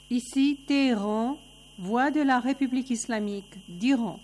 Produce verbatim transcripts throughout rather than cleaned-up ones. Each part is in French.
Ici Téhéran, voix de la République islamique d'Iran.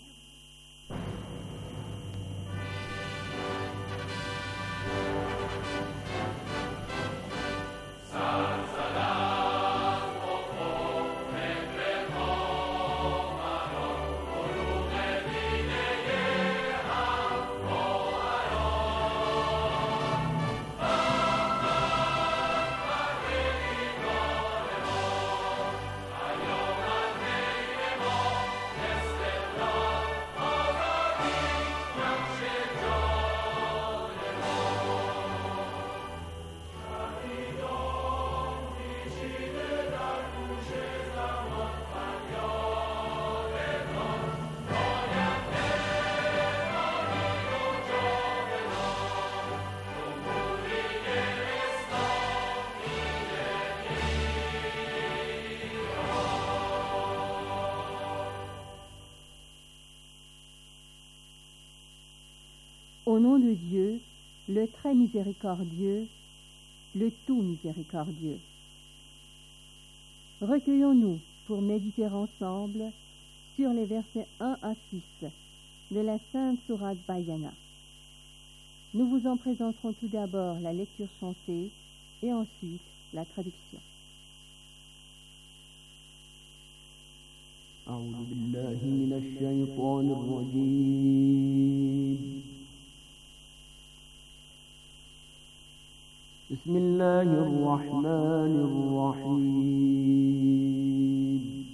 Au nom de Dieu, le très miséricordieux, le tout miséricordieux. Recueillons-nous pour méditer ensemble sur les versets un à six de la Sainte Sourate Bayana. Nous vous en présenterons tout d'abord la lecture chantée et ensuite la traduction. أعوذ بالله من الشيطان الرجيم بسم الله الرحمن الرحيم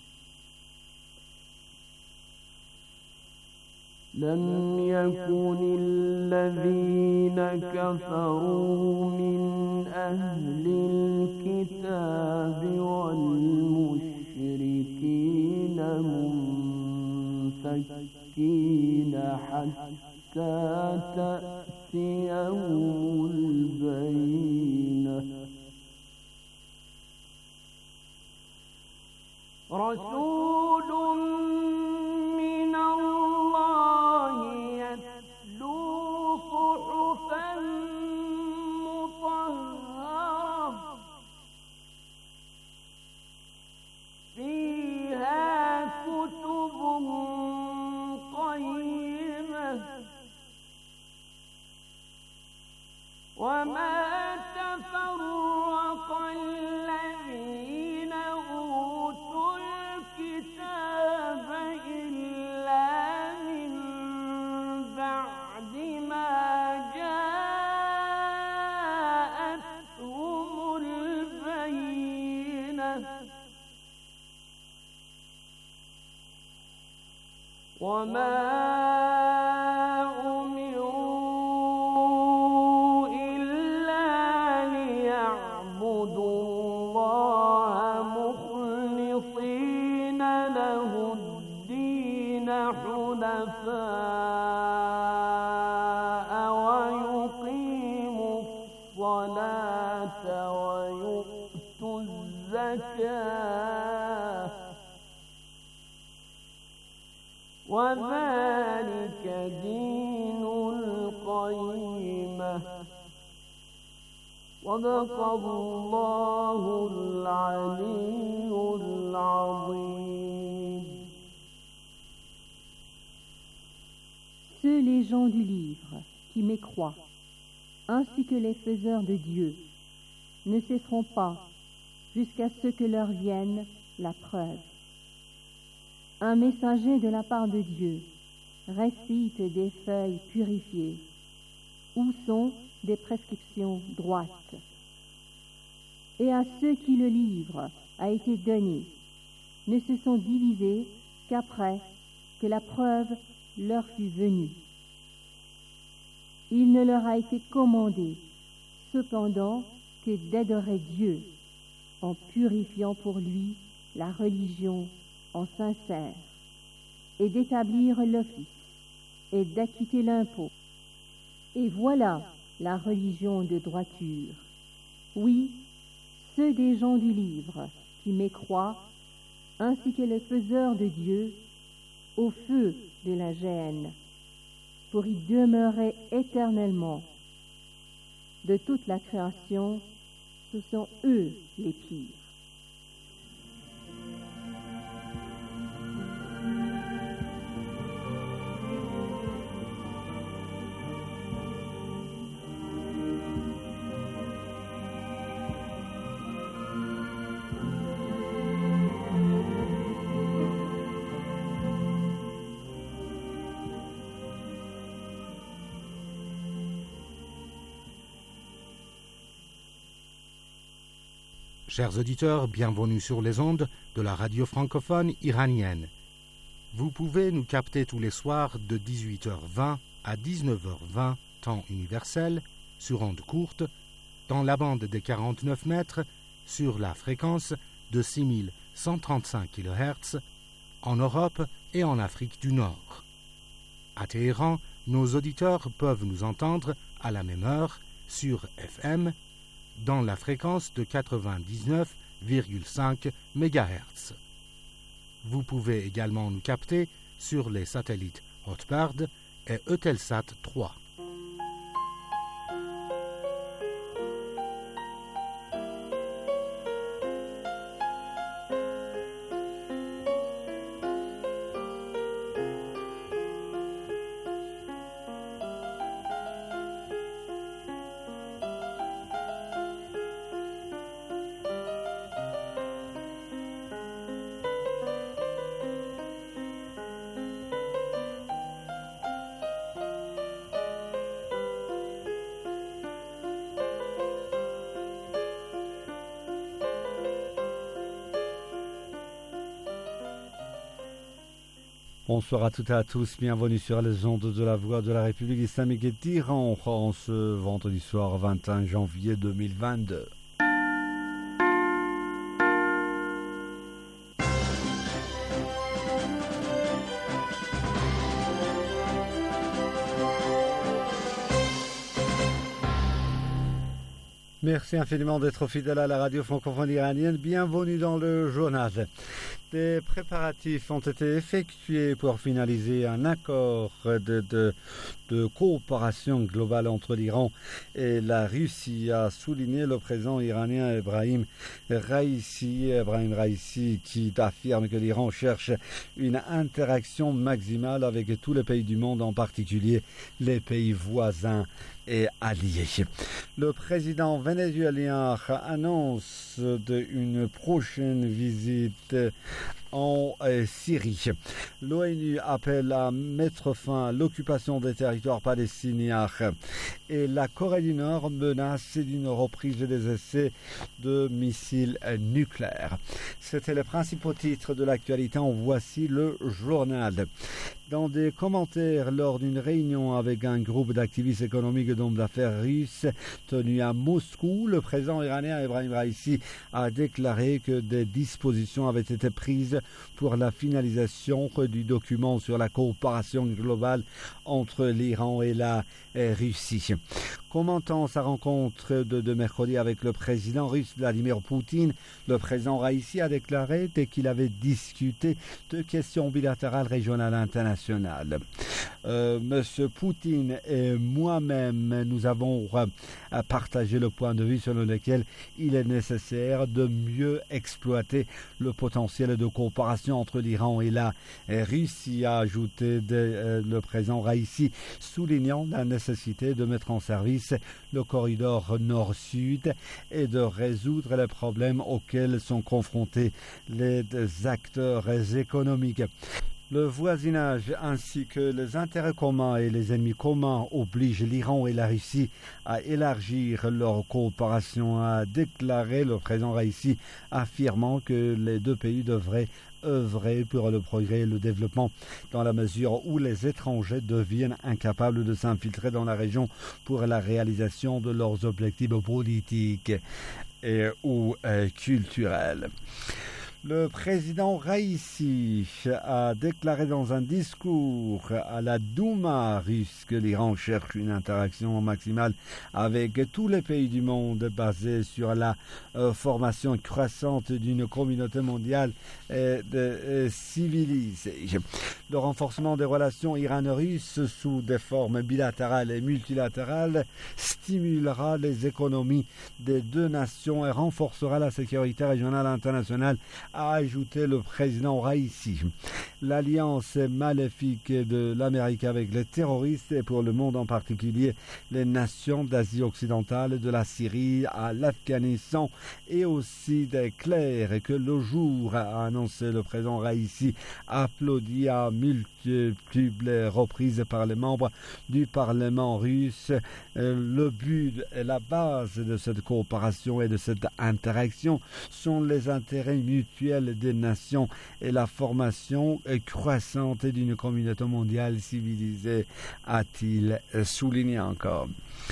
لم يكن الذين كفروا من أهل الكتاب والمشركين منفكين حتى تأتيهم البينة رسول من الله يتلو صحفا مطهرة فيها كتب قيمة وما تفرق الذين أوتوا الكتاب إلا من بعد ما جاءتهم البينة وما ويقيموا الصلاة ويؤتوا الزكاة وذلك دين القيمة صدق الله العلي العظيم. Ceux les gens du livre qui mécroient, ainsi que les faiseurs de Dieu, ne cesseront pas jusqu'à ce que leur vienne la preuve. Un messager de la part de Dieu récite des feuilles purifiées, où sont des prescriptions droites. Et à ceux qui le livre a été donné, ne se sont divisés qu'après que la preuve leur fut venue. Il ne leur a été commandé, cependant, que d'adorer Dieu en purifiant pour lui la religion en sincère, et d'établir l'office, et d'acquitter l'impôt. Et voilà la religion de droiture. Oui, ceux des gens du livre qui mécroient, ainsi que les faiseurs de Dieu, au feu de la géhenne, pour y demeurer éternellement. De toute la création, ce sont eux les pires. Chers auditeurs, bienvenue sur les ondes de la radio francophone iranienne. Vous pouvez nous capter tous les soirs de dix-huit heures vingt à dix-neuf heures vingt, temps universel, sur ondes courtes, dans la bande des quarante-neuf mètres, sur la fréquence de six mille cent trente-cinq kilohertz, en Europe et en Afrique du Nord. À Téhéran, nos auditeurs peuvent nous entendre à la même heure sur F M, dans la fréquence de quatre-vingt-dix-neuf virgule cinq mégahertz. Vous pouvez également nous capter sur les satellites Hotbird et Eutelsat trois. Bonsoir à toutes et à tous, bienvenue sur les ondes de la Voix de la République islamique d'Iran en ce vendredi soir vingt et un janvier deux mille vingt-deux. Merci infiniment d'être fidèle à la radio francophone iranienne. Bienvenue dans le journal. Des préparatifs ont été effectués pour finaliser un accord de, de, de coopération globale entre l'Iran et la Russie, a souligné le président iranien Ebrahim Raïssi. Ebrahim Raïssi qui affirme que l'Iran cherche une interaction maximale avec tous les pays du monde, en particulier les pays voisins et alliés. Le président vénézuélien annonce de une prochaine visite en euh, Syrie. L'ONU appelle à mettre fin à l'occupation des territoires palestiniens et la Corée du Nord menace d'une reprise des essais de missiles nucléaires. C'était les principaux titres de l'actualité. En voici le journal. Dans des commentaires lors d'une réunion avec un groupe d'activistes économiques et d'hommes d'affaires russes tenu à Moscou, le président iranien Ebrahim Raïssi a déclaré que des dispositions avaient été prises pour la finalisation du document sur la coopération globale entre l'Iran et la Russie. Commentant sa rencontre de, de mercredi avec le président russe Vladimir Poutine, le président Raïssi a déclaré qu'il avait discuté de questions bilatérales régionales internationales. Euh, Monsieur Poutine et moi-même, nous avons euh, partagé le point de vue selon lequel il est nécessaire de mieux exploiter le potentiel de coopération entre l'Iran et la Russie, a ajouté de, euh, le président Raïssi, soulignant la nécessité de mettre en service le corridor nord-sud et de résoudre les problèmes auxquels sont confrontés les acteurs économiques. Le voisinage ainsi que les intérêts communs et les ennemis communs obligent l'Iran et la Russie à élargir leur coopération, a déclaré le président Raïssi, affirmant que les deux pays devraient œuvrer pour le progrès et le développement dans la mesure où les étrangers deviennent incapables de s'infiltrer dans la région pour la réalisation de leurs objectifs politiques et ou euh, culturels. Le président Raïssi a déclaré dans un discours à la Douma russe que l'Iran cherche une interaction maximale avec tous les pays du monde basée sur la euh, formation croissante d'une communauté mondiale euh, de, euh, civilisée. Le renforcement des relations irano-russes sous des formes bilatérales et multilatérales stimulera les économies des deux nations et renforcera la sécurité régionale internationale, a ajouté le président Raïssi. L'alliance maléfique de l'Amérique avec les terroristes et pour le monde en particulier les nations d'Asie occidentale, de la Syrie à l'Afghanistan et aussi des clairs que le jour a annoncé le président Raïssi, applaudi à multiples reprises par les membres du Parlement russe. Le but et la base de cette coopération et de cette interaction sont les intérêts mutuels des nations et la formation croissante d'une communauté mondiale civilisée, a-t-il souligné encore.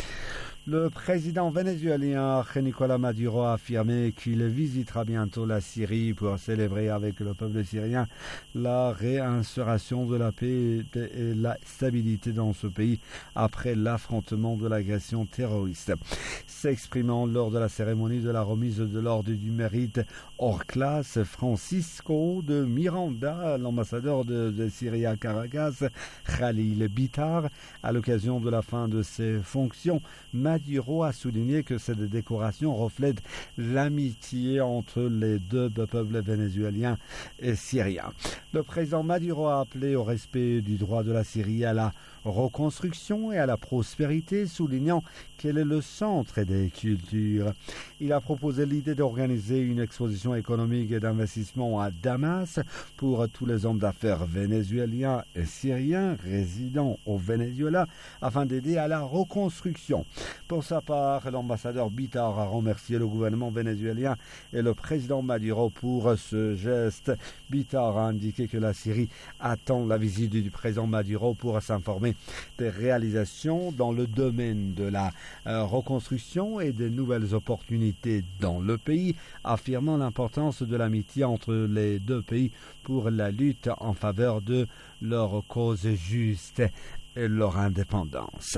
Le président vénézuélien Nicolás Maduro a affirmé qu'il visitera bientôt la Syrie pour célébrer avec le peuple syrien la réinstauration de la paix et la stabilité dans ce pays après l'affrontement de l'agression terroriste. S'exprimant lors de la cérémonie de la remise de l'ordre du mérite hors classe, Francisco de Miranda, l'ambassadeur de, de Syrie à Caracas, Khalil Bitar, à l'occasion de la fin de ses fonctions, Maduro a souligné que cette décoration reflète l'amitié entre les deux peuples vénézuéliens et syriens. Le président Maduro a appelé au respect du droit de la Syrie à la reconstruction et à la prospérité, soulignant qu'elle est le centre des cultures. Il a proposé l'idée d'organiser une exposition économique et d'investissement à Damas pour tous les hommes d'affaires vénézuéliens et syriens résidant au Venezuela afin d'aider à la reconstruction. Pour sa part, l'ambassadeur Bitar a remercié le gouvernement vénézuélien et le président Maduro pour ce geste. Bitar a indiqué que la Syrie attend la visite du président Maduro pour s'informer des réalisations dans le domaine de la euh, reconstruction et des nouvelles opportunités dans le pays, affirmant l'importance de l'amitié entre les deux pays pour la lutte en faveur de leur cause juste et leur indépendance.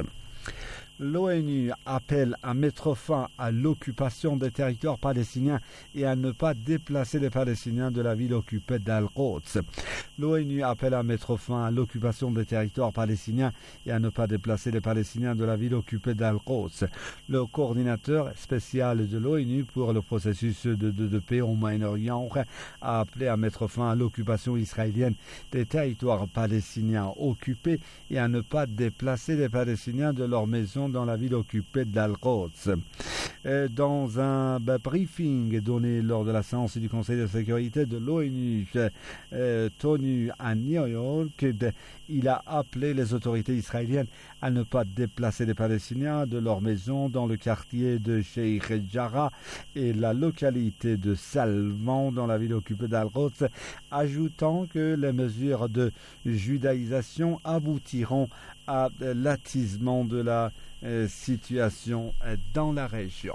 L'ONU appelle à mettre fin à l'occupation des territoires palestiniens et à ne pas déplacer les Palestiniens de la ville occupée d'Al-Quds. L'ONU appelle à mettre fin à l'occupation des territoires palestiniens et à ne pas déplacer les Palestiniens de la ville occupée d'Al-Quds. Le coordinateur spécial de l'ONU pour le processus de, de, de paix au Moyen-Orient a appelé à mettre fin à l'occupation israélienne des territoires palestiniens occupés et à ne pas déplacer les Palestiniens de leur maison dans la ville occupée d'Al-Quds. Dans un briefing donné lors de la séance du Conseil de sécurité de l'ONU euh, tenu à New York, il a appelé les autorités israéliennes à ne pas déplacer les Palestiniens de leur maison dans le quartier de Sheikh Jarrah et la localité de Salman dans la ville occupée d'Al-Quds, ajoutant que les mesures de judaïsation aboutiront à l'attisement de la euh, situation dans la région.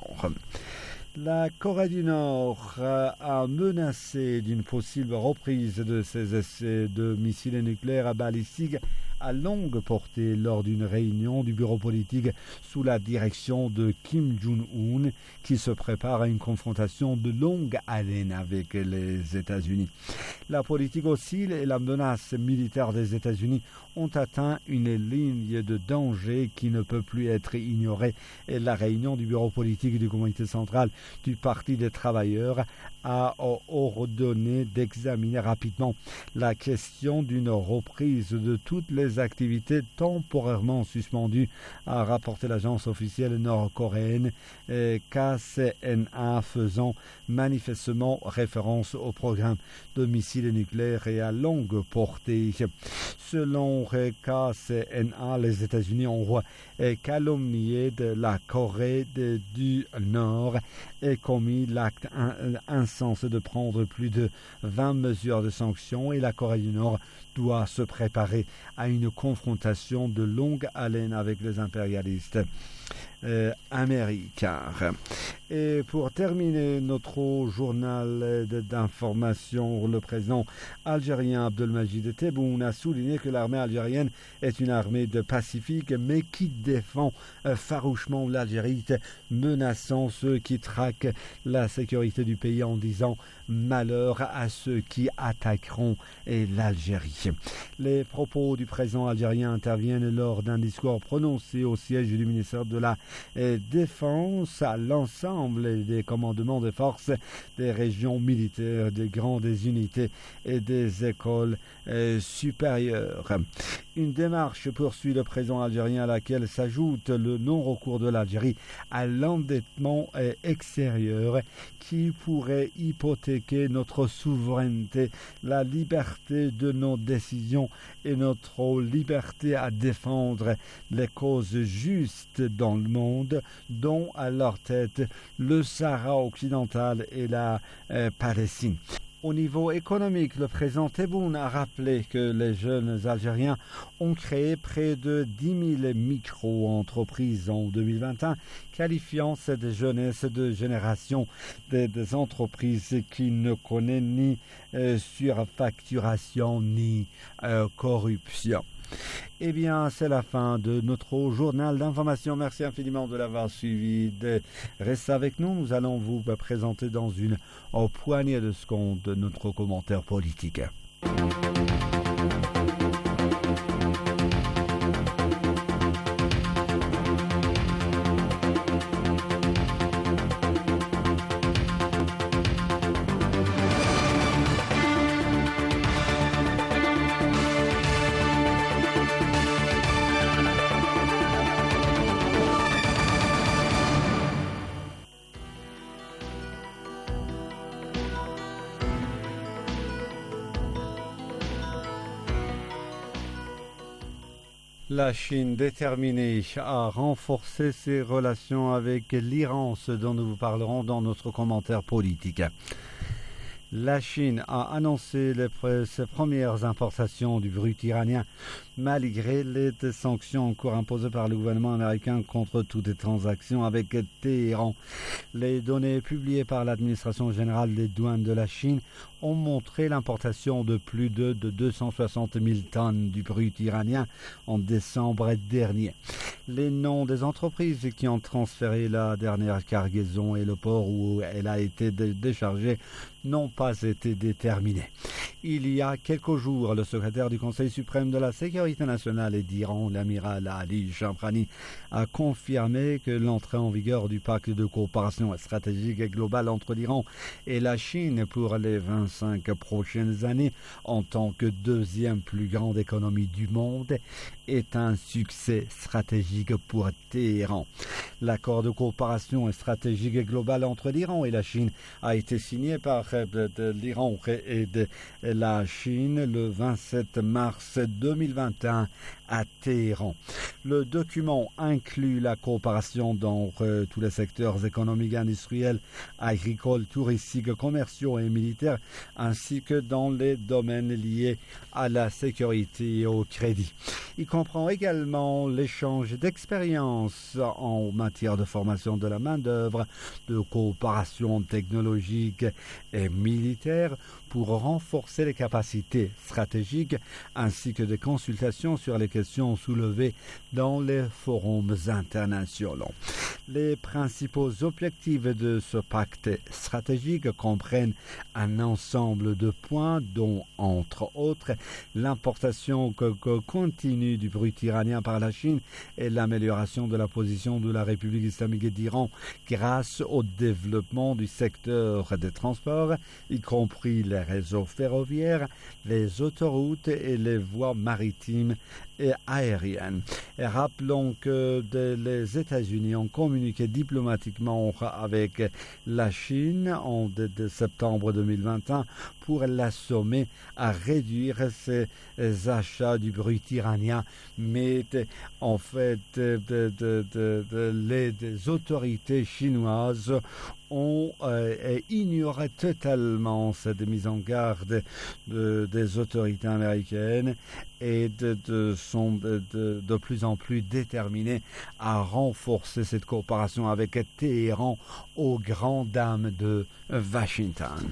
La Corée du Nord euh, a menacé d'une possible reprise de ses essais de missiles nucléaires balistiques à longue portée lors d'une réunion du bureau politique sous la direction de Kim Jong-un qui se prépare à une confrontation de longue haleine avec les États-Unis. La politique oscille et la menace militaire des États-Unis ont atteint une ligne de danger qui ne peut plus être ignorée et la réunion du bureau politique du comité central du Parti des travailleurs a ordonné d'examiner rapidement la question d'une reprise de toutes les activités temporairement suspendues, a rapporté l'agence officielle nord-coréenne K C N A, faisant manifestement référence au programme de missiles nucléaires et à longue portée. Selon K C N A, les États-Unis ont calomnié de la Corée du Nord et commis l'acte insensé de prendre plus de vingt mesures de sanctions et la Corée du Nord doit se préparer à une confrontation de longue haleine avec les impérialistes euh, américains. Et pour terminer notre journal d'information, le président algérien Abdelmajid Tebboune a souligné que l'armée algérienne est une armée de pacifique mais qui défend euh, farouchement l'Algérie, menaçant ceux qui traquent la sécurité du pays en disant malheur à ceux qui attaqueront l'Algérie. Les propos du président algérien interviennent lors d'un discours prononcé au siège du ministère de la et défense à l'ensemble des commandements des forces des régions militaires, des grandes unités et des écoles euh, supérieures. Une démarche poursuit le président algérien à laquelle s'ajoute le non-recours de l'Algérie à l'endettement extérieur qui pourrait hypothéquer notre souveraineté, la liberté de nos décisions et notre liberté à défendre les causes justes dans le monde, dont à leur tête le Sahara occidental et la euh, Palestine. Au niveau économique, le président Tebboune a rappelé que les jeunes Algériens ont créé près de dix mille micro-entreprises en deux mille vingt et un, qualifiant cette jeunesse de génération des, des entreprises qui ne connaissent ni euh, surfacturation ni euh, corruption. Eh bien, c'est la fin de notre journal d'information. Merci infiniment de l'avoir suivi. Restez avec nous. Nous allons vous présenter dans une poignée de secondes notre commentaire politique. La Chine déterminée à renforcer ses relations avec l'Iran, ce dont nous vous parlerons dans notre commentaire politique. La Chine a annoncé les, ses premières importations du brut iranien malgré les sanctions encore imposées par le gouvernement américain contre toutes les transactions avec Téhéran. Les données publiées par l'administration générale des douanes de la Chine ont montré l'importation de plus de, de deux cent soixante mille tonnes du brut iranien en décembre dernier. Les noms des entreprises qui ont transféré la dernière cargaison et le port où elle a été dé- déchargée n'ont pas été déterminés. Il y a quelques jours, le secrétaire du Conseil suprême de la sécurité nationale d'Iran, l'amiral Ali Shamkhani, a confirmé que l'entrée en vigueur du pacte de coopération stratégique et globale entre l'Iran et la Chine pour les vingt-cinq prochaines années, en tant que deuxième plus grande économie du monde, est un succès stratégique pour Téhéran. L'accord de coopération stratégique et globale entre l'Iran et la Chine a été signé par de, de l'Iran et de la Chine le vingt-sept mars deux mille vingt et un à Téhéran. Le document inclut la coopération dans euh, tous les secteurs économiques, industriels, agricoles, touristiques, commerciaux et militaires, ainsi que dans les domaines liés à la sécurité et au crédit. Il comprend également l'échange d'expériences en matière de formation de la main-d'œuvre, de coopération technologique et militaire pour renforcer les capacités stratégiques, ainsi que des consultations sur les questions soulevées dans les forums internationaux. Les principaux objectifs de ce pacte stratégique comprennent un ensemble de points dont, entre autres, l'importation continue du brut iranien par la Chine et l'amélioration de la position de la République islamique d'Iran grâce au développement du secteur des transports, y compris les réseaux ferroviaires, les autoroutes et les voies maritimes et aériennes. Et rappelons que de, les États-Unis ont communiqué diplomatiquement avec la Chine en de, de septembre deux mille vingt et un pour l'assommer à réduire ses achats du brut iranien, mais en fait de, de, de, de, de, les des autorités chinoises ont euh, ignoré totalement cette mise en garde de, des autorités américaines et de, de, sont de, de, de plus en plus déterminées à renforcer cette coopération avec Téhéran aux grandes dames de Washington.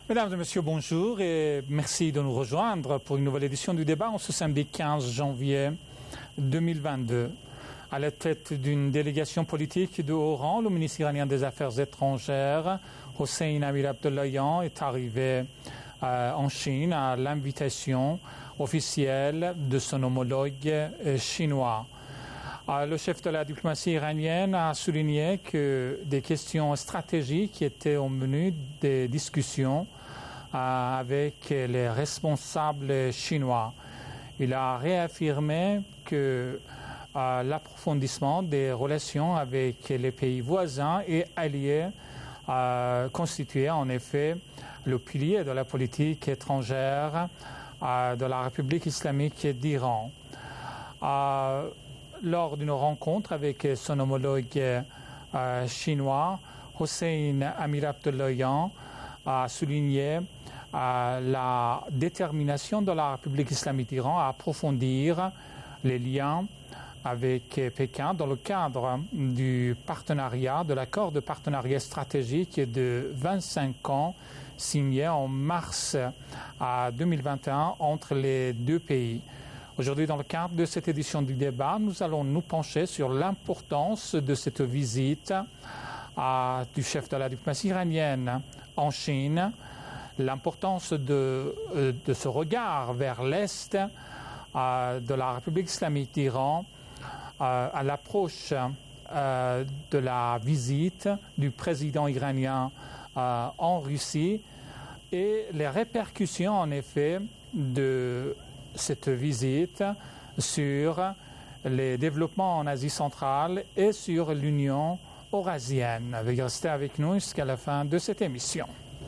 Mesdames et messieurs, bonjour et merci de nous rejoindre pour une nouvelle édition du débat en ce samedi quinze janvier deux mille vingt-deux. À la tête d'une délégation politique de haut rang, le ministre iranien des Affaires étrangères, Hossein Amir-Abdollahian, est arrivé euh, en Chine à l'invitation officielle de son homologue euh, chinois. Euh, le chef de la diplomatie iranienne a souligné que des questions stratégiques étaient au menu des discussions euh, avec les responsables chinois. Il a réaffirmé que euh, l'approfondissement des relations avec les pays voisins et alliés euh, constituait en effet le pilier de la politique étrangère euh, de la République islamique d'Iran. Euh, lors d'une rencontre avec son homologue euh, chinois, Hossein Amir-Abdollahian a souligné euh, la détermination de la République islamique d'Iran à approfondir les liens avec Pékin dans le cadre du partenariat, de l'accord de partenariat stratégique de vingt-cinq ans signé en mars deux mille vingt et un entre les deux pays. Aujourd'hui, dans le cadre de cette édition du débat, nous allons nous pencher sur l'importance de cette visite à, du chef de la diplomatie iranienne en Chine, l'importance de, de ce regard vers l'Est euh, de la République islamique d'Iran euh, à l'approche euh, de la visite du président iranien euh, en Russie et les répercussions, en effet, de cette visite sur les développements en Asie centrale et sur l'Union eurasienne. Veuillez rester avec nous jusqu'à la fin de cette émission.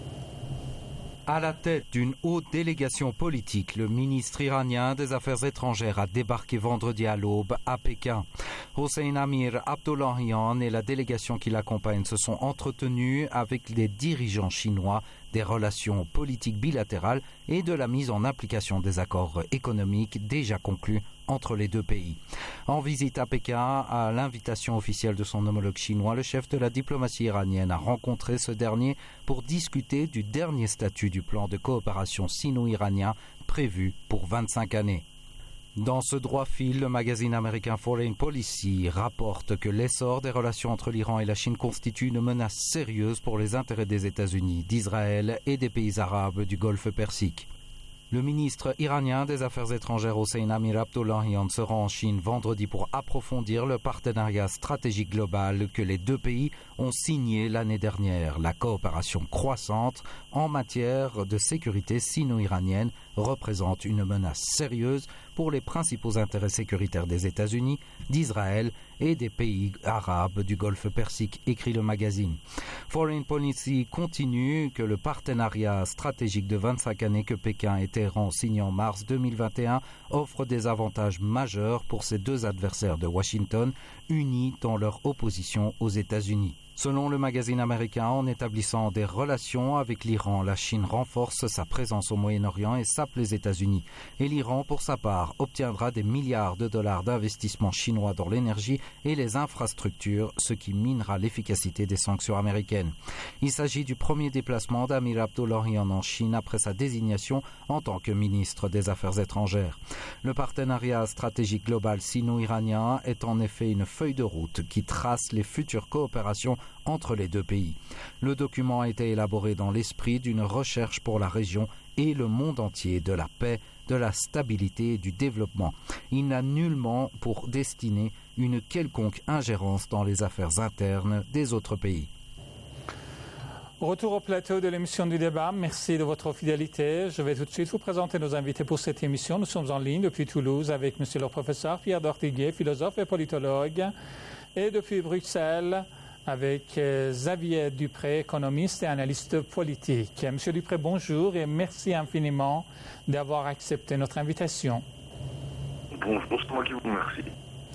À la tête d'une haute délégation politique, le ministre iranien des Affaires étrangères a débarqué vendredi à l'aube à Pékin. Hossein Amir-Abdollahian et la délégation qui l'accompagne se sont entretenus avec les dirigeants chinois des relations politiques bilatérales et de la mise en application des accords économiques déjà conclus entre les deux pays. En visite à Pékin, à l'invitation officielle de son homologue chinois, le chef de la diplomatie iranienne a rencontré ce dernier pour discuter du dernier statut du plan de coopération sino-iranien prévu pour vingt-cinq années. Dans ce droit fil, le magazine américain Foreign Policy rapporte que l'essor des relations entre l'Iran et la Chine constitue une menace sérieuse pour les intérêts des États-Unis, d'Israël et des pays arabes du Golfe Persique. Le ministre iranien des Affaires étrangères Hossein Amir-Abdollahian se rend en Chine vendredi pour approfondir le partenariat stratégique global que les deux pays ont signé l'année dernière. La coopération croissante en matière de sécurité sino-iranienne représente une menace sérieuse pour les principaux intérêts sécuritaires des États-Unis, d'Israël et des pays arabes du Golfe Persique, écrit le magazine. Foreign Policy continue que le partenariat stratégique de vingt-cinq années que Pékin et Téhéran signent en mars deux mille vingt et un offre des avantages majeurs pour ces deux adversaires de Washington, unis dans leur opposition aux États-Unis. Selon le magazine américain, en établissant des relations avec l'Iran, la Chine renforce sa présence au Moyen-Orient et sape les États-Unis. Et l'Iran, pour sa part, obtiendra des milliards de dollars d'investissements chinois dans l'énergie et les infrastructures, ce qui minera l'efficacité des sanctions américaines. Il s'agit du premier déplacement d'Amir-Abdollahian en Chine après sa désignation en tant que ministre des Affaires étrangères. Le partenariat stratégique global sino-iranien est en effet une feuille de route qui trace les futures coopérations entre les deux pays. Le document a été élaboré dans l'esprit d'une recherche pour la région et le monde entier de la paix, de la stabilité et du développement. Il n'a nullement pour destinée une quelconque ingérence dans les affaires internes des autres pays. Retour au plateau de l'émission du débat. Merci de votre fidélité. Je vais tout de suite vous présenter nos invités pour cette émission. Nous sommes en ligne depuis Toulouse avec monsieur le professeur Pierre d'Ortiguet, philosophe et politologue, et depuis Bruxelles avec Xavier Dupré, économiste et analyste politique. Monsieur Dupré, bonjour et merci infiniment d'avoir accepté notre invitation. Bonjour, c'est moi qui vous remercie.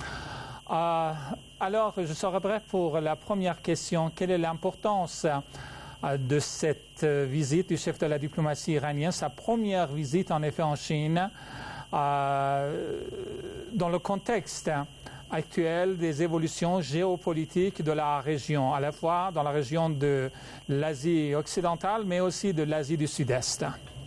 Euh, alors, je serai bref pour la première question. Quelle est l'importance euh, de cette euh, visite du chef de la diplomatie iranienne, sa première visite en effet en Chine, euh, dans le contexte actuelle des évolutions géopolitiques de la région, à la fois dans la région de l'Asie occidentale, mais aussi de l'Asie du Sud-Est?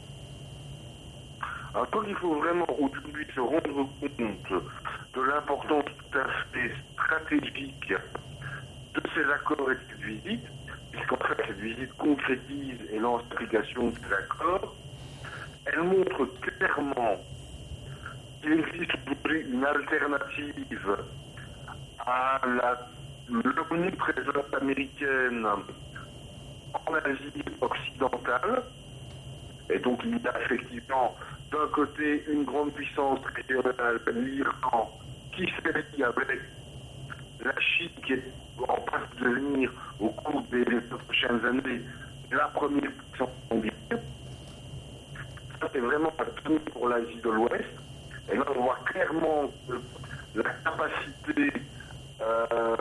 Alors, donc, il faut vraiment aujourd'hui se rendre compte de l'importance tout à fait stratégique de ces accords et de cette visite, puisqu'en fait, cette visite concrétise et lance l'application de ces accords. Elle montre clairement qu'il existe aujourd'hui une alternative à la l'omniprésence américaine en Asie occidentale. Et donc il y a effectivement d'un côté une grande puissance régionale, l'Iran, qui s'allie avec la Chine qui est en passe de devenir au cours des prochaines années la première puissance mondiale. Ça c'est vraiment un tenue pour l'Asie de l'Ouest. Et là on voit clairement que la capacité euh,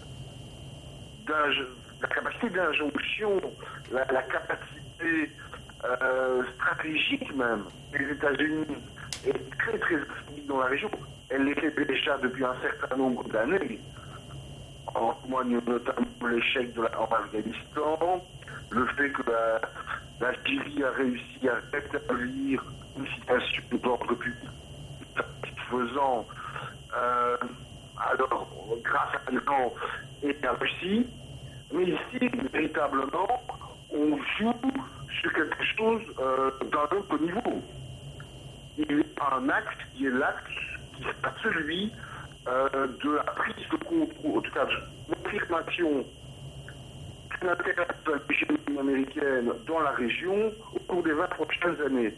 la capacité d'injonction, la, la capacité euh, stratégique même des États-Unis est très très active dans la région. Elle l'était déjà depuis un certain nombre d'années. En témoigne notamment l'échec de la, en Afghanistan, le fait que la, la Syrie a réussi à rétablir une situation d'ordre public satisfaisant, euh, alors grâce à l'Iran et à la Russie. Mais ici, véritablement, on joue sur quelque chose euh, d'un autre niveau. Il y a un axe qui est l'axe qui est celui euh, de la prise de contrôle, en tout cas de l'affirmation de l'intérêt de la hégémonie américaine dans la région au cours des vingt prochaines années.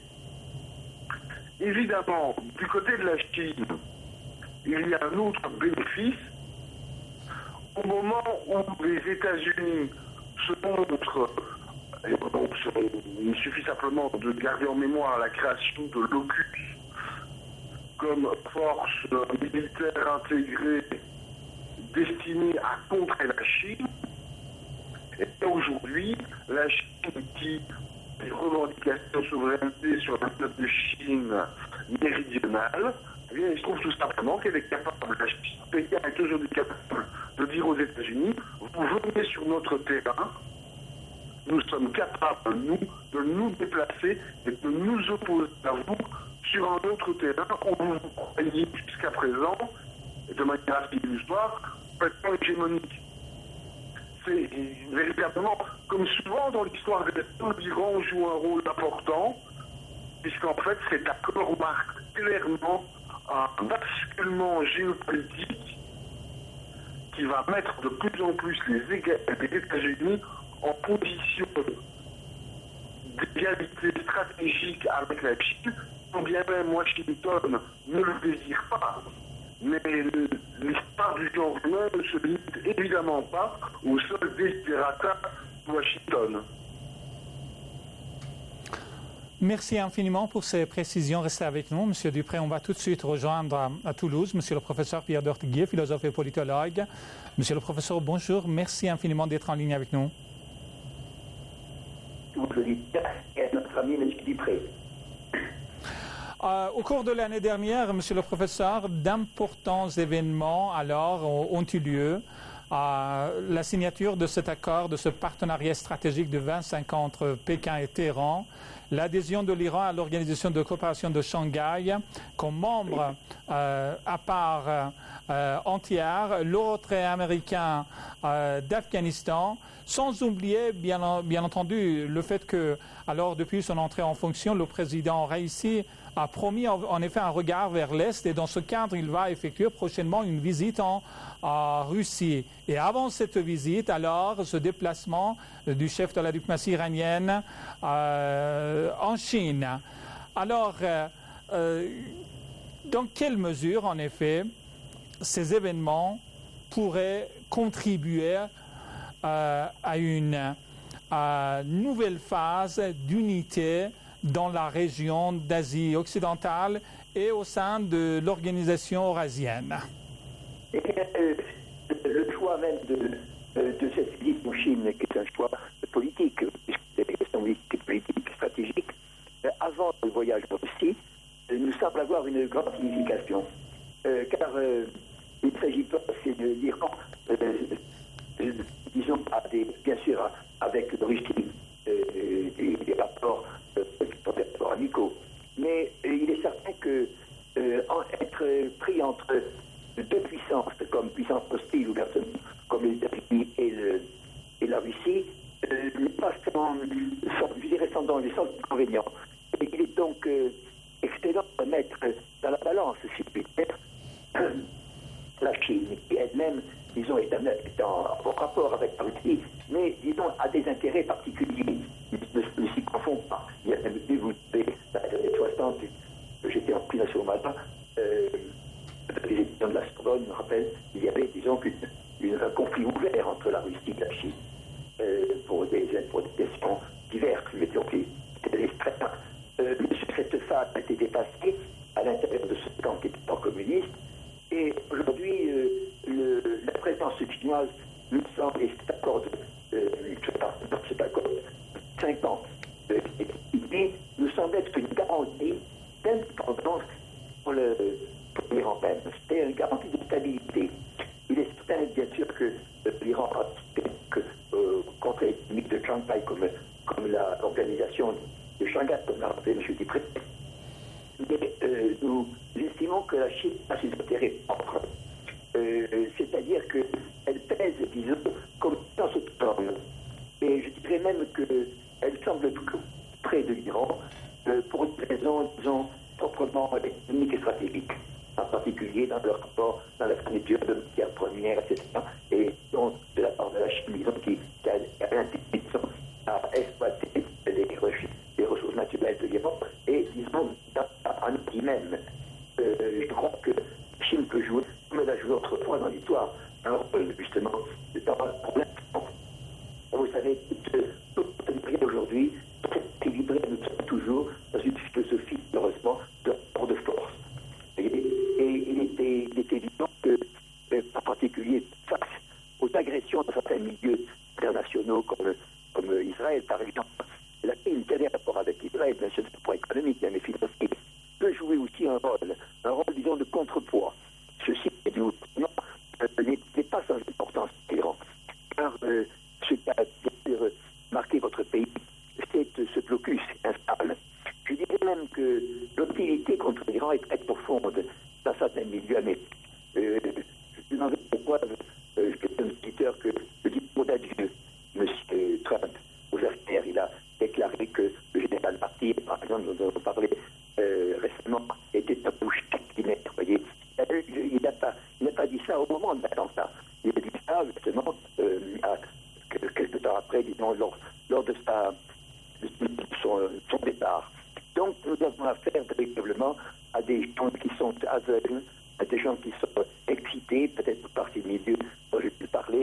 Évidemment, du côté de la Chine, il y a un autre bénéfice. Au moment où les États-Unis se montrent, et donc, il suffit simplement de garder en mémoire la création de l'OCUS comme force militaire intégrée destinée à contrer la Chine. Et aujourd'hui, la Chine qui a des revendications de souveraineté sur la zone de Chine méridionale, eh bien, il se trouve tout simplement qu'elle est capable, la Chine, Pékin est aujourd'hui capable de dire aux États-Unis, vous venez sur notre terrain, nous sommes capables, nous, de nous déplacer et de nous opposer à vous sur un autre terrain où vous vous croyez jusqu'à présent, et de manière assez illusoire, complètement hégémonique. C'est véritablement, comme souvent dans l'histoire des États, l'Iran joue un rôle important, puisqu'en fait cet accord marque clairement un basculement géopolitique qui va mettre de plus en plus les, les États-Unis en position d'égalité stratégique avec la Chine, quand bien même Washington ne le désire pas. Mais l'histoire du genre humain ne se limite évidemment pas au seul desiderata de Washington. Merci infiniment pour ces précisions. Restez avec nous, Monsieur Dupré. On va tout de suite rejoindre à, à Toulouse Monsieur le professeur Pierre Dortiguier, philosophe et politologue. Monsieur le professeur, bonjour. Merci infiniment d'être en ligne avec nous. Et notre ami M. Dupré. Euh, au cours de l'année dernière, Monsieur le professeur, d'importants événements alors ont, ont eu lieu. Euh, la signature de cet accord, de ce partenariat stratégique de vingt-cinq ans entre Pékin et Téhéran, l'adhésion de l'Iran à l'Organisation de coopération de Shanghai comme membre euh, à part euh, entière, le retrait américain euh, d'Afghanistan, sans oublier bien, bien entendu le fait que, alors depuis son entrée en fonction, le président Raisi a promis en, en effet un regard vers l'Est et dans ce cadre, il va effectuer prochainement une visite en, en Russie. Et avant cette visite, alors, ce déplacement du chef de la diplomatie iranienne euh, en Chine. Alors, euh, euh, dans quelle mesure, en effet, ces événements pourraient contribuer euh, à une à nouvelle phase d'unité dans la région d'Asie occidentale et au sein de l'organisation eurasienne? Et, euh, le choix même de, euh, de cette visite en Chine, qui est un choix politique, c'est une visite politique stratégique, euh, avant le voyage en Russie, euh, nous semble avoir une grande signification. Euh, car euh, il ne s'agit pas, c'est de l'Iran, euh, euh, disons, à des, bien sûr, avec la Russie, euh, des, des rapports, euh, des rapports amicaux. Mais euh, il est certain que euh, en, être pris entre deux puissances, comme puissance hostile ou personne, comme les États-Unis et, le, et la Russie, euh, n'est pas sans, sans, je dirais, sans danger, sans inconvénient. Et il est donc euh, excellent de mettre dans la balance, si je puis dire, la Chine, qui elle-même, disons, est en, est en, en rapport avec la Russie, mais, disons, a des intérêts particuliers. Ne, ne s'y confond pas. Il y a même eu, vous savez, dans les années soixante, j'étais en prison au Malta, euh, les étudiants de la Sorbonne me rappellent, il y avait, disons, une, une, un conflit ouvert entre la Russie et la Chine, euh, pour, des, pour des questions diverses, mais qui étaient extrêmes. Euh, cette phase a été dépassée à l'intérieur de ce camp qui était pas communiste, et aujourd'hui, euh, le, la présence chinoise nous semble, et cet accord de, euh, cet accord de cinq ans, euh, et, nous semble être une garantie d'indépendance pour le pour l'Iran même. C'était une garantie de stabilité. Il est certain, bien sûr, que euh, l'Iran a que euh, contre les limites de Shanghai, comme, comme l'organisation de Shanghai, comme l'a rappelé M. Dupré. Mais euh, nous estimons que la Chine a ses intérêts propres. Euh, c'est-à-dire qu'elle pèse, disons, comme dans ce temps. Et je dirais même qu'elle semble tout près de l'Iran euh, pour une raison, disons, proprement économique et stratégique, en particulier dans le rapport, dans la fourniture de matières premières, et cetera. Et donc, de la part de la Chine, disons, qui, qui a, a l'intention à exploiter les, les ressources naturelles de l'Iran, et disons, en lui-même. Euh, je crois que la Chine peut jouer, comme elle a joué autrefois dans l'histoire, un rôle, justement, dans pour l'instant. Vous savez, toute la aujourd'hui, est équilibrée, nous sommes toujours dans une philosophie, heureusement, de rapport de force. Et, et il, était, il était évident que, euh, en particulier, face aux agressions de certains milieux internationaux, comme, comme Israël, par exemple, la Chine, quel est le rapport avec Israël, bien sûr, c'est pour économique, mais financier, peut jouer aussi un rôle, un rôle, disons, de contrepoids. Ceci, non, euh, n'est pas sans importance pour l'Iran. Car euh, ce qui a bien sûr marqué votre pays, c'est ce blocus instable. Je dirais même que l'hostilité contre l'Iran est très profonde dans certains milieux américains. Euh, je me demande pourquoi euh, je suis un auditeur que le discours d'adieu, M. Trump, aux affaires, il a déclaré que le général Martyr, par exemple, nous avons parlé euh, récemment, était un bouche caquinette, vous voyez. Il n'a pas, pas dit ça au moment de l'attentat. Il a dit ça, justement, euh, à, quelques temps après, disons, lors, lors de, sa, de son, son départ. Donc, nous avons affaire véritablement à des gens qui sont aveugles, à des gens qui sont excités, peut-être par ces milieux dont je vais parler,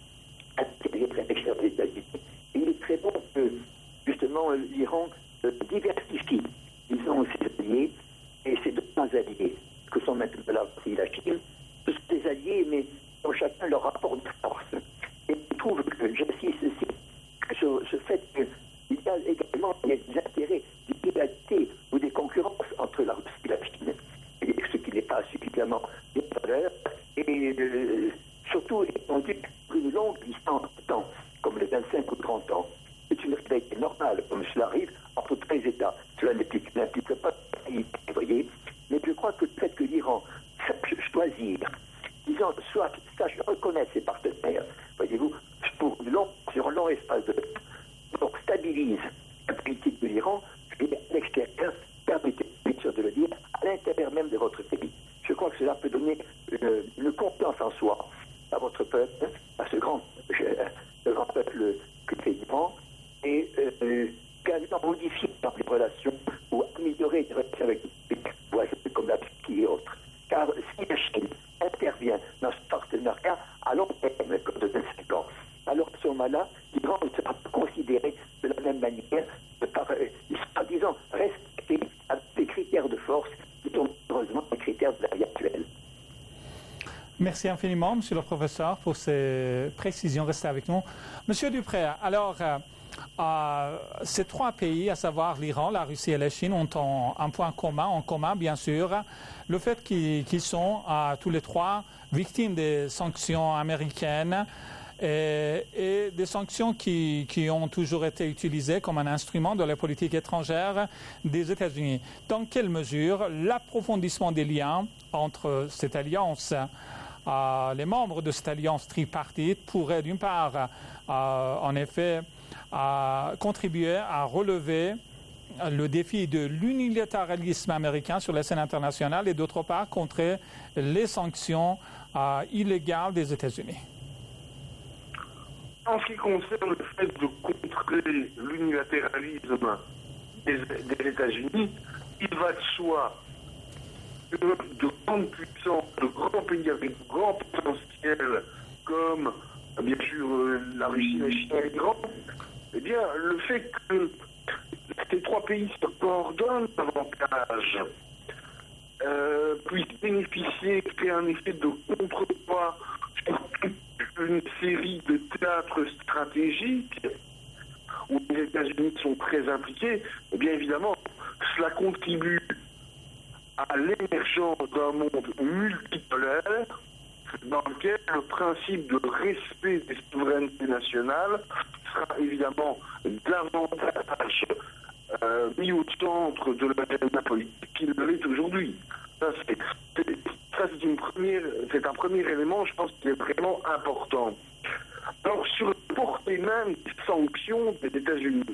à des réflexions des États-Unis. Il est très bon que, justement, l'Iran euh, diversifie, disons, ses alliés et ses deux grands alliés, que sont maintenant la Russie et la Chine. Ce sont des alliés, mais ont chacun leur rapport de force. Et je trouve que, j'insiste ici, que ce, ce fait qu'il y a également il y a des intérêts, des rivalités ou des concurrences entre la Russie et la Chine, et ce qui n'est pas suffisamment bien valeur, et euh, surtout étendu pour une longue distance de temps, comme les vingt-cinq ou trente ans. C'est une réalité normale, comme cela arrive entre très États. Cela n'implique pas, vous voyez, mais je crois que le fait que l'Iran sache choisir, disons, soit sache reconnaître ses partenaires, voyez-vous, pour long, sur un long espace de temps, stabilise la politique de l'Iran, et à l'extérieur, permettez-moi de le dire, à l'intérieur même de votre pays. Je crois que cela peut donner une, une confiance en soi à votre peuple, à ce grand, ce grand peuple que fait l'Iran, et euh, quasiment modifier les relations ou améliorer les relations avec les pays voisins comme la Turquie et autres. Car si la Chine intervient dans ce partenariat à long terme, comme de vingt-cinq ans, alors à ce moment-là, l'Iran ne sera pas considéré de la même manière, par, euh, il sera, disons, respecté avec des critères de force qui sont heureusement les critères de la vie actuelle. Merci. Merci infiniment, Monsieur le Professeur, pour ces précisions. Restez avec nous. Monsieur Dupré, alors, euh, euh, ces trois pays, à savoir l'Iran, la Russie et la Chine, ont un, un point commun, en commun, bien sûr, le fait qu'ils, qu'ils sont euh, tous les trois victimes des sanctions américaines et, et des sanctions qui, qui ont toujours été utilisées comme un instrument de la politique étrangère des États-Unis. Dans quelle mesure l'approfondissement des liens entre cette alliance, euh, les membres de cette alliance tripartite pourraient d'une part, euh, en effet, euh, contribuer à relever le défi de l'unilatéralisme américain sur la scène internationale et d'autre part contrer les sanctions euh, illégales des États-Unis. En ce qui concerne le fait de contrer l'unilatéralisme des, des États-Unis, il va de soi que de grandes puissances, de grands pays avec grand potentiel, comme bien sûr la Russie, la Chine et l'Iran, eh bien, le fait que ces trois pays se coordonnent davantage, euh, puissent bénéficier, créer un effet de contrepoids sur toute une série de théâtres stratégiques où les États-Unis sont très impliqués, et bien évidemment, cela contribue à l'émergence d'un monde multipolaire dans lequel le principe de respect des souverainetés nationales sera évidemment davantage euh, mis au centre de l'agenda politique qu'il ne l'est aujourd'hui. Ça, c'est, c'est, ça c'est, une première, c'est un premier élément, je pense, qui est vraiment important. Alors, sur la portée même des sanctions des États-Unis,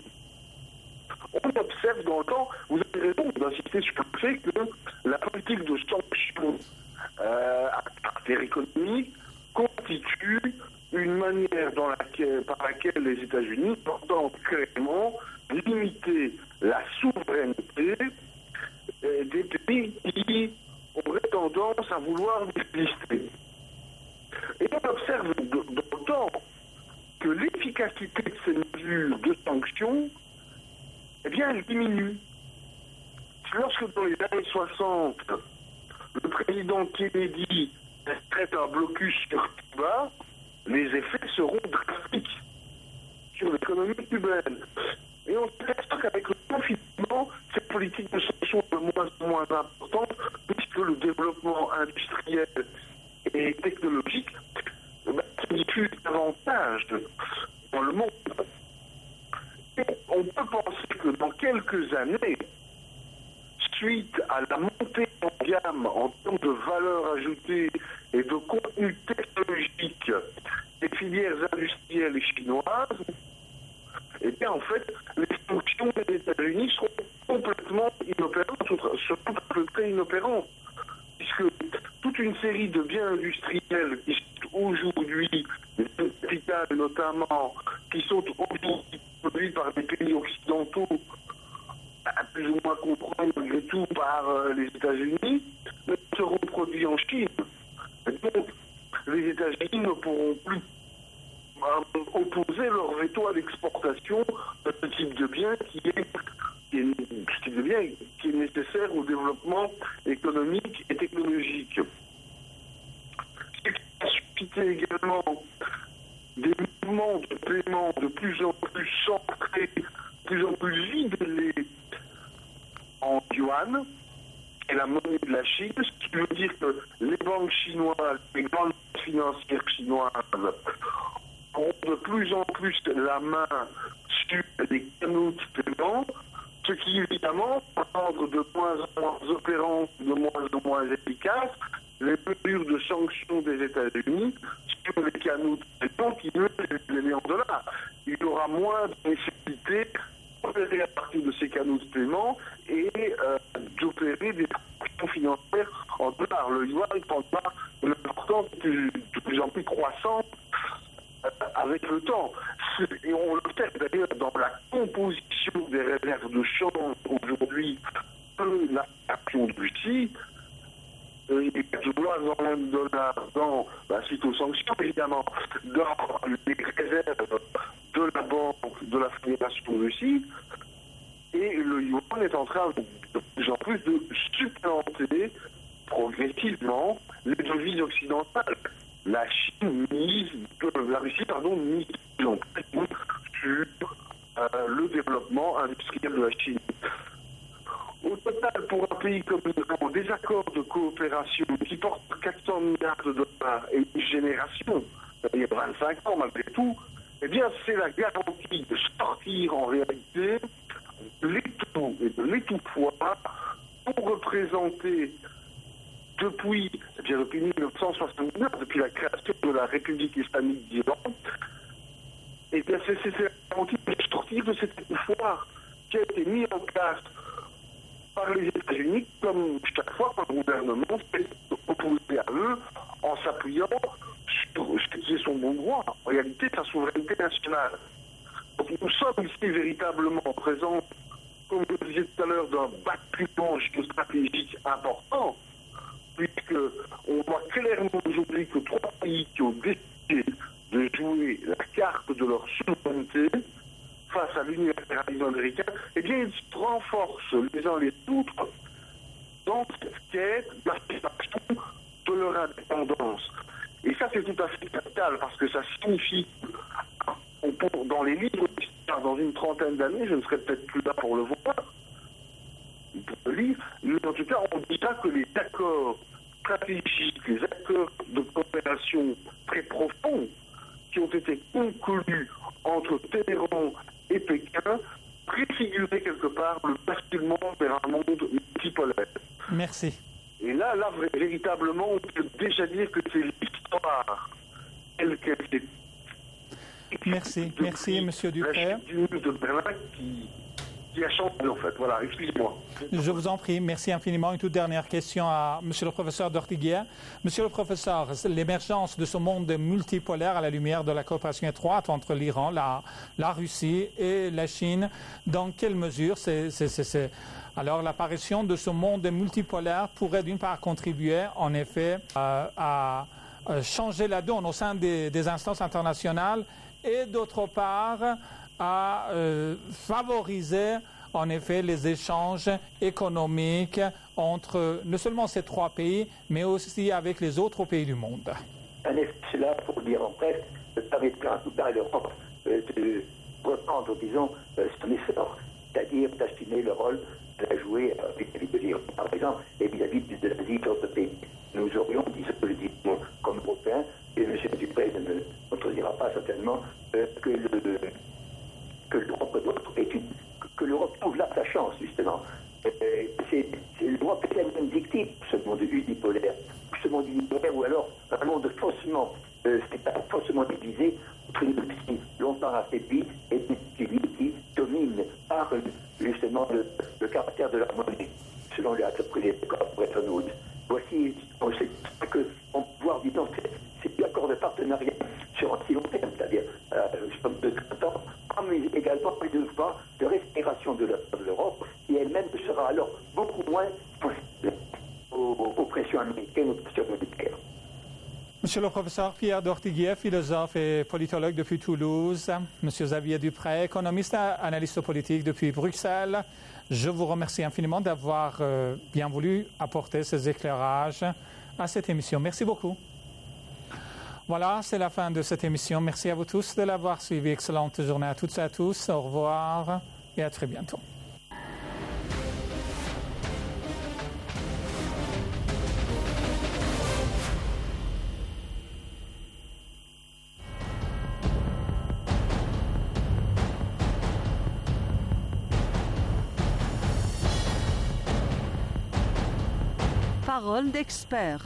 on observe dans le temps, vous avez raison d'insister sur le fait que la politique de sanctions euh, à caractère économique constitue une manière dans laquelle, par laquelle les États-Unis entendent clairement limiter la souveraineté euh, des pays qui auraient tendance à vouloir exister. Et on observe dans le temps que l'efficacité de ces mesures de sanctions, eh bien, elle diminue. Lorsque dans les années soixante, le président Kennedy traite un blocus sur Cuba, les effets seront drastiques sur l'économie cubaine. Et on s'aperçoit qu'avec le confinement, cette politique de sanctions est de moins en moins importante, puisque le développement industriel et technologique ben, se diffuse davantage dans le monde. Et on peut penser que dans quelques années, suite à la montée en gamme en termes de valeur ajoutée et de contenu technologique des filières industrielles chinoises, et bien en fait, les sanctions des États-Unis seront complètement inopérantes, surtout très inopérantes, puisque toute une série de biens industriels qui sont aujourd'hui, des capitales notamment, qui sont aujourd'hui produits par des pays occidentaux, plus ou moins compris malgré tout par euh, les États-Unis, seront produits en Chine. Et donc, les États-Unis ne pourront plus euh, opposer leur veto à l'exportation de ce type de bien qui est, qui est, ce type de bien qui est nécessaire au développement économique et technologique. Ce qui a suscité également des mouvements de paiement de plus en plus centrés, de plus en plus libellés en yuan et la monnaie de la Chine, ce qui veut dire que les banques chinoises, les grandes financières chinoises ont de plus en plus la main sur les canaux de paiement, ce qui évidemment va rendre de moins en moins opérants, de moins en moins efficaces les mesures de sanctions des États-Unis sur les canaux de paiement qui eux les en dollars. Il y aura moins de nécessité d'opérer à partir de ces canaux de paiement et euh, d'opérer des transactions financières en dollars. Le yuan prendra une importance de, de plus en plus croissante euh, avec le temps. Et on l'observe d'ailleurs dans la composition des réserves de change aujourd'hui de la action de Russie. Euh, il y a de moins en moins de dollars dans, bah, suite aux sanctions évidemment, dans les réserves de la banque de la Fédération de Russie, et le yuan est en train de, de plus en plus de supplanter progressivement les devises occidentales. La Chine mise, euh, la Russie, pardon, mise sur euh, le développement industriel de la Chine. Au total, pour un pays comme l'Iran, des accords de coopération qui portent quatre cents milliards de dollars et une génération, c'est-à-dire vingt-cinq ans malgré tout, eh bien, c'est la garantie de sortir en réalité de l'étau et de l'étouffoir pour représenter depuis, eh bien, depuis mille neuf cent soixante-neuf, depuis la création de la République islamique d'Iran, eh bien, c'est, c'est, c'est la garantie de sortir de cet étouffoir qui a été mis en place par les États-Unis, comme chaque fois quand le gouvernement s'est opposé à eux en s'appuyant sur ce qui est son bon droit, en réalité sa souveraineté nationale. Donc nous sommes ici véritablement présents, comme je le disais tout à l'heure, d'un battement géostratégique important, puisqu'on voit clairement aujourd'hui que trois pays qui ont décidé de jouer la carte de leur souveraineté face à l'unilatéralisme américain, eh bien, ils se renforcent les uns les autres dans cette quête d'affirmation de leur indépendance. Et ça, c'est tout à fait capital, parce que ça signifie que dans les livres d'histoire, dans une trentaine d'années, je ne serai peut-être plus là pour le voir, pour le lire, mais en tout cas, on dira que les accords stratégiques, les accords de coopération très profonds qui ont été conclus entre Téhéran et Pékin préfigurer quelque part le basculement vers un monde multipolaire. Merci. Et là, là, véritablement, on peut déjà dire que c'est l'histoire telle qu'elle est. Merci, merci, M. Dupré. La chute du mur de Berlin qui, qui a changé, en fait. Voilà, excusez-moi. Je vous en prie, merci infiniment. Une toute dernière question à M. le professeur d'Ortiguier. Monsieur le professeur, l'émergence de ce monde multipolaire à la lumière de la coopération étroite entre l'Iran, la, la Russie et la Chine, dans quelle mesure c'est, c'est, c'est, c'est... Alors l'apparition de ce monde multipolaire pourrait d'une part contribuer en effet euh, à euh, changer la donne au sein des, des instances internationales et d'autre part à euh, favoriser en effet les échanges économiques entre non seulement ces trois pays, mais aussi avec les autres pays du monde. En effet, cela, pour dire en bref, permettra en tout cas à l'Europe euh, de reprendre, disons, euh, son essor, c'est-à-dire d'assumer le rôle à jouer euh, vis-à-vis de l'Iran, par exemple, et vis-à-vis de l'Asie et d'autres pays. Nous aurions, disons, le disons, comme Européens, et M. Dupré ne me contredira pas certainement, euh, que, le, que l'Europe est une, que l'Europe trouve là sa chance, justement. Euh, c'est, c'est l'Europe qui elle-même dictée ce monde unipolaire, ce monde unipolaire, ou alors un monde faussement, euh, c'est pas faussement divisé entre une Russie longtemps affaiblie et celui qui domine par justement le, le caractère de leur monnaie, selon les les accords de Bretton Woods. Voici, on sait que on peut voir, disons, c'est, c'est l'accord de partenariat sur un si long terme, c'est-à-dire euh, de trente ans, mais également plus de fois de respiration de, la, de l'Europe, et elle-même sera alors beaucoup moins sensible aux, aux pressions américaines, aux pressions militaires. Monsieur le professeur Pierre d'Ortiguier, philosophe et politologue depuis Toulouse, Monsieur Xavier Dupré, économiste et analyste politique depuis Bruxelles, je vous remercie infiniment d'avoir euh, bien voulu apporter ces éclairages à cette émission. Merci beaucoup. Voilà, c'est la fin de cette émission. Merci à vous tous de l'avoir suivi. Excellente journée à toutes et à tous. Au revoir et à très bientôt. Parole d'expert.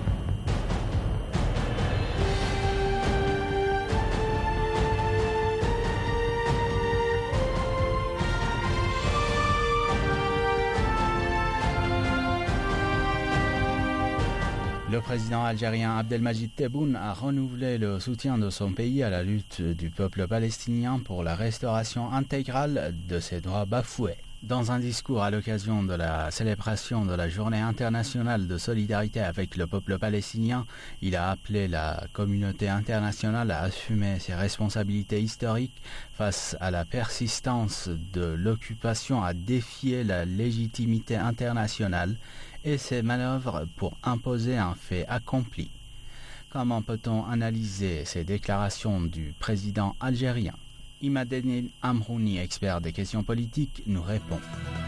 Le président algérien Abdelmajid Tebboune a renouvelé le soutien de son pays à la lutte du peuple palestinien pour la restauration intégrale de ses droits bafoués. Dans un discours à l'occasion de la célébration de la Journée internationale de solidarité avec le peuple palestinien, il a appelé la communauté internationale à assumer ses responsabilités historiques face à la persistance de l'occupation, à défier la légitimité internationale et ses manœuvres pour imposer un fait accompli. Comment peut-on analyser ces déclarations du président algérien? Imadenil Amrouni, expert des questions politiques, nous répond.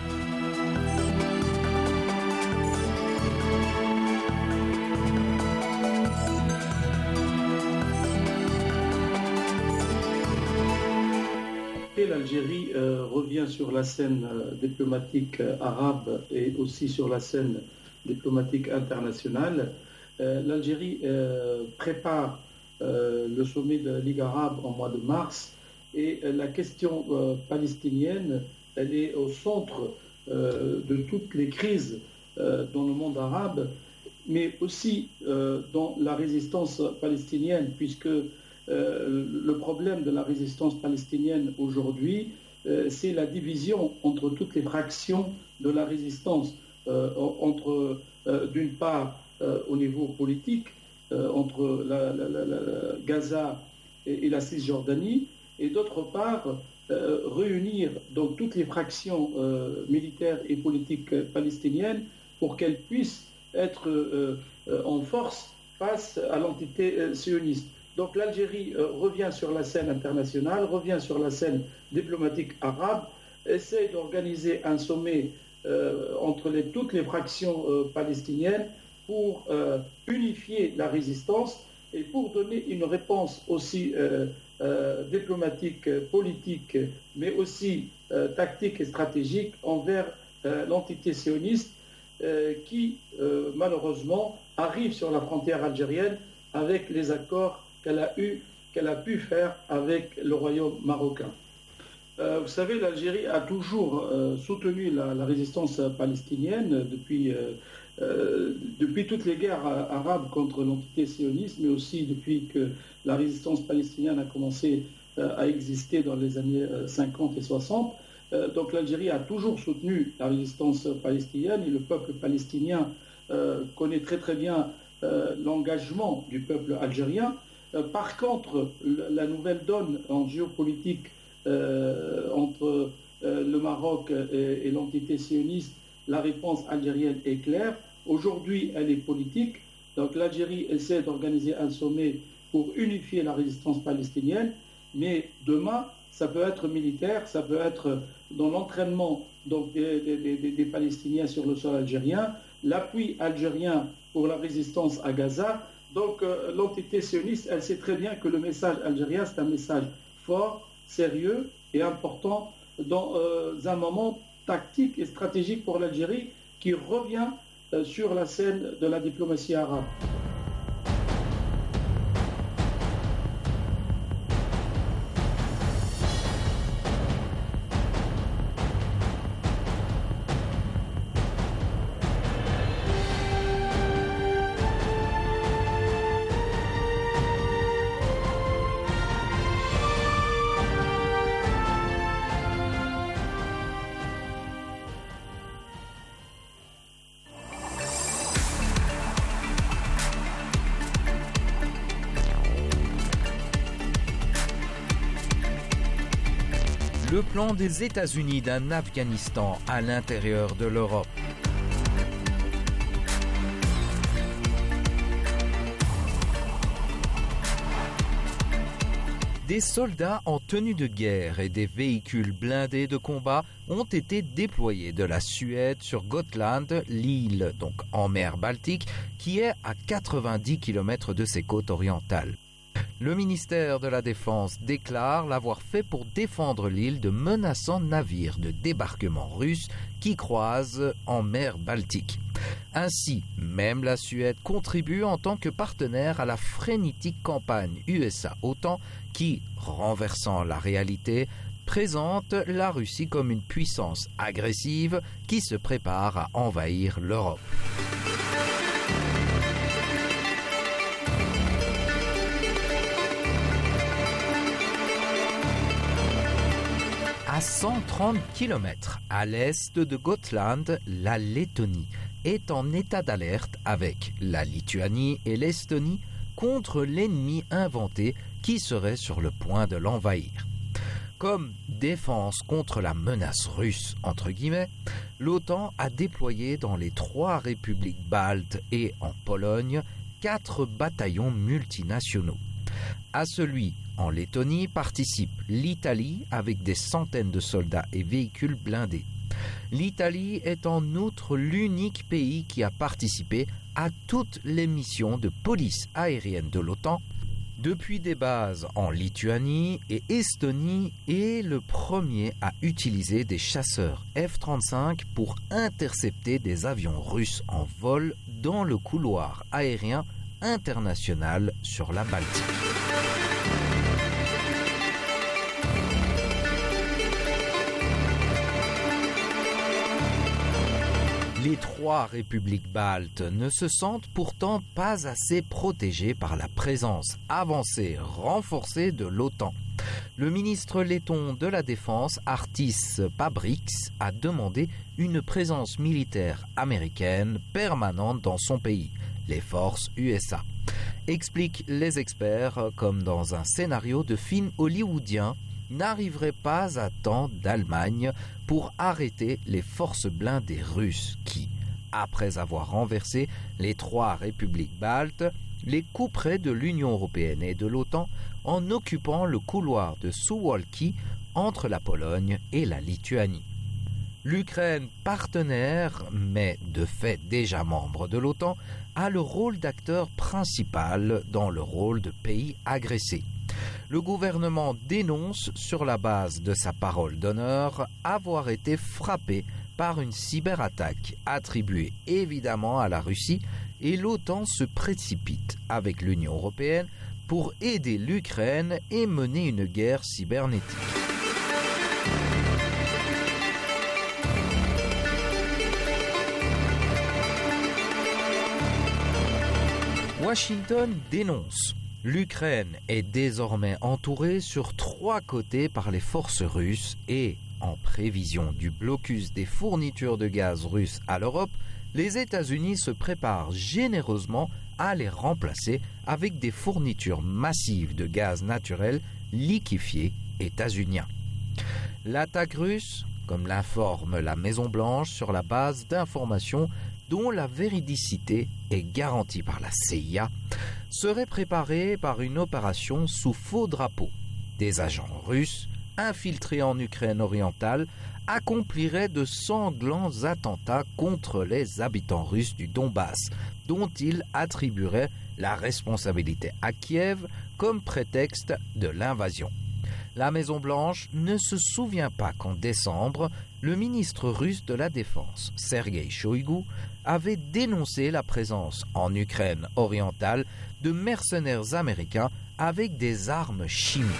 L'Algérie euh, revient sur la scène euh, diplomatique euh, arabe et aussi sur la scène diplomatique internationale. Euh, L'Algérie euh, prépare euh, le sommet de la Ligue arabe en mois de mars et euh, la question euh, palestinienne, elle est au centre euh, de toutes les crises euh, dans le monde arabe, mais aussi euh, dans la résistance palestinienne, puisque Euh, le problème de la résistance palestinienne aujourd'hui, euh, c'est la division entre toutes les fractions de la résistance, euh, entre, euh, d'une part, euh, au niveau politique, euh, entre la, la, la, la Gaza et, et la Cisjordanie, et d'autre part, euh, réunir donc toutes les fractions euh, militaires et politiques palestiniennes pour qu'elles puissent être euh, euh, en force face à l'entité euh, sioniste. Donc l'Algérie euh, revient sur la scène internationale, revient sur la scène diplomatique arabe, essaie d'organiser un sommet euh, entre les, toutes les fractions euh, palestiniennes pour euh, unifier la résistance et pour donner une réponse aussi euh, euh, diplomatique, politique, mais aussi euh, tactique et stratégique envers euh, l'entité sioniste euh, qui, euh, malheureusement, arrive sur la frontière algérienne avec les accords qu'elle a eu, qu'elle a pu faire avec le royaume marocain. Euh, vous savez, l'Algérie a toujours euh, soutenu la, la résistance palestinienne depuis, euh, euh, depuis toutes les guerres arabes contre l'entité sioniste, mais aussi depuis que la résistance palestinienne a commencé euh, à exister dans les années cinquante et soixante. Euh, donc l'Algérie a toujours soutenu la résistance palestinienne et le peuple palestinien euh, connaît très très bien euh, l'engagement du peuple algérien. Par contre, la nouvelle donne en géopolitique euh, entre euh, le Maroc et, et l'entité sioniste, la réponse algérienne est claire. Aujourd'hui, elle est politique. Donc l'Algérie essaie d'organiser un sommet pour unifier la résistance palestinienne, mais demain, ça peut être militaire, ça peut être dans l'entraînement donc, des, des, des, des Palestiniens sur le sol algérien, l'appui algérien pour la résistance à Gaza. Donc euh, l'entité sioniste, elle sait très bien que le message algérien, c'est un message fort, sérieux et important dans euh, un moment tactique et stratégique pour l'Algérie qui revient euh, sur la scène de la diplomatie arabe. Le plan des États-Unis d'un Afghanistan à l'intérieur de l'Europe. Des soldats en tenue de guerre et des véhicules blindés de combat ont été déployés de la Suède sur Gotland, l'île donc en mer Baltique, qui est à quatre-vingt-dix kilomètres de ses côtes orientales. Le ministère de la Défense déclare l'avoir fait pour défendre l'île de menaçants navires de débarquement russes qui croisent en mer Baltique. Ainsi, même la Suède contribue en tant que partenaire à la frénétique campagne U S A-OTAN qui, renversant la réalité, présente la Russie comme une puissance agressive qui se prépare à envahir l'Europe. À cent trente kilomètres à l'est de Gotland, la Lettonie est en état d'alerte avec la Lituanie et l'Estonie contre l'ennemi inventé qui serait sur le point de l'envahir. Comme défense contre la menace russe, entre guillemets, l'OTAN a déployé dans les trois républiques baltes et en Pologne quatre bataillons multinationaux. À celui en Lettonie participe l'Italie avec des centaines de soldats et véhicules blindés. L'Italie est en outre l'unique pays qui a participé à toutes les missions de police aérienne de l'OTAN, depuis des bases en Lituanie et Estonie, et le premier à utiliser des chasseurs F trente-cinq pour intercepter des avions russes en vol dans le couloir aérien international sur la Baltique. Les trois républiques baltes ne se sentent pourtant pas assez protégées par la présence avancée, renforcée de l'OTAN. Le ministre letton de la Défense, Artis Pabriks, a demandé une présence militaire américaine permanente dans son pays, les forces U S A. Expliquent les experts, comme dans un scénario de film hollywoodien, n'arriverait pas à temps d'Allemagne pour arrêter les forces blindées russes qui, après avoir renversé les trois républiques baltes, les couperaient de l'Union européenne et de l'OTAN en occupant le couloir de Suwałki entre la Pologne et la Lituanie. L'Ukraine, partenaire, mais de fait déjà membre de l'OTAN, a le rôle d'acteur principal dans le rôle de pays agressé. Le gouvernement dénonce, sur la base de sa parole d'honneur, avoir été frappé par une cyberattaque attribuée évidemment à la Russie, et l'OTAN se précipite avec l'Union européenne pour aider l'Ukraine et mener une guerre cybernétique. Washington dénonce. L'Ukraine est désormais entourée sur trois côtés par les forces russes et, en prévision du blocus des fournitures de gaz russes à l'Europe, les États-Unis se préparent généreusement à les remplacer avec des fournitures massives de gaz naturel liquéfié états-unien. L'attaque russe, comme l'informe la Maison-Blanche sur la base d'informations dont la véridicité est garantie par la C I A, serait préparée par une opération sous faux drapeau. Des agents russes, infiltrés en Ukraine orientale, accompliraient de sanglants attentats contre les habitants russes du Donbass, dont ils attribueraient la responsabilité à Kiev comme prétexte de l'invasion. La Maison-Blanche ne se souvient pas qu'en décembre, le ministre russe de la Défense, Sergueï Shoïgu, avait dénoncé la présence en Ukraine orientale de mercenaires américains avec des armes chimiques.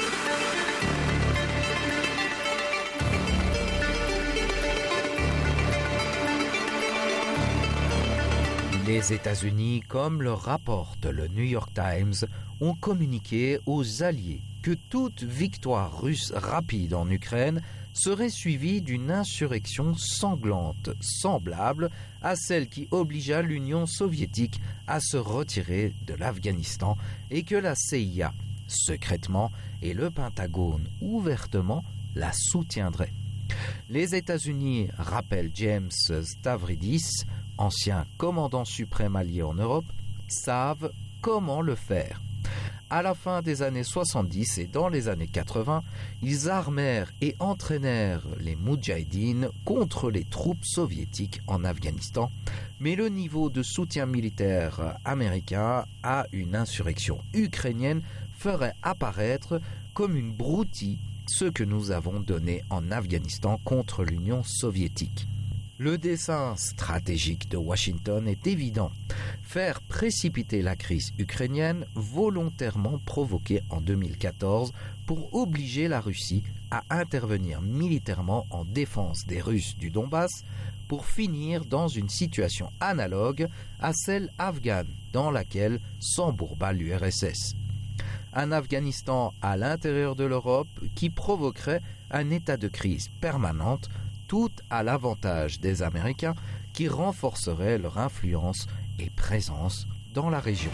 Les États-Unis, comme le rapporte le New York Times, ont communiqué aux alliés que toute victoire russe rapide en Ukraine serait suivie d'une insurrection sanglante, semblable à celle qui obligea l'Union soviétique à se retirer de l'Afghanistan, et que la C I A, secrètement, et le Pentagone, ouvertement, la soutiendraient. Les États-Unis, rappelle James Stavridis, ancien commandant suprême allié en Europe, savent comment le faire. À la fin des années soixante-dix et dans les années quatre-vingts, ils armèrent et entraînèrent les Moudjahidines contre les troupes soviétiques en Afghanistan, mais le niveau de soutien militaire américain à une insurrection ukrainienne ferait apparaître comme une broutille ce que nous avons donné en Afghanistan contre l'Union soviétique. Le dessein stratégique de Washington est évident. Faire précipiter la crise ukrainienne volontairement provoquée en deux mille quatorze pour obliger la Russie à intervenir militairement en défense des Russes du Donbass pour finir dans une situation analogue à celle afghane dans laquelle s'embourba l'U R S S. Un Afghanistan à l'intérieur de l'Europe qui provoquerait un état de crise permanente, tout à l'avantage des Américains qui renforceraient leur influence et présence dans la région.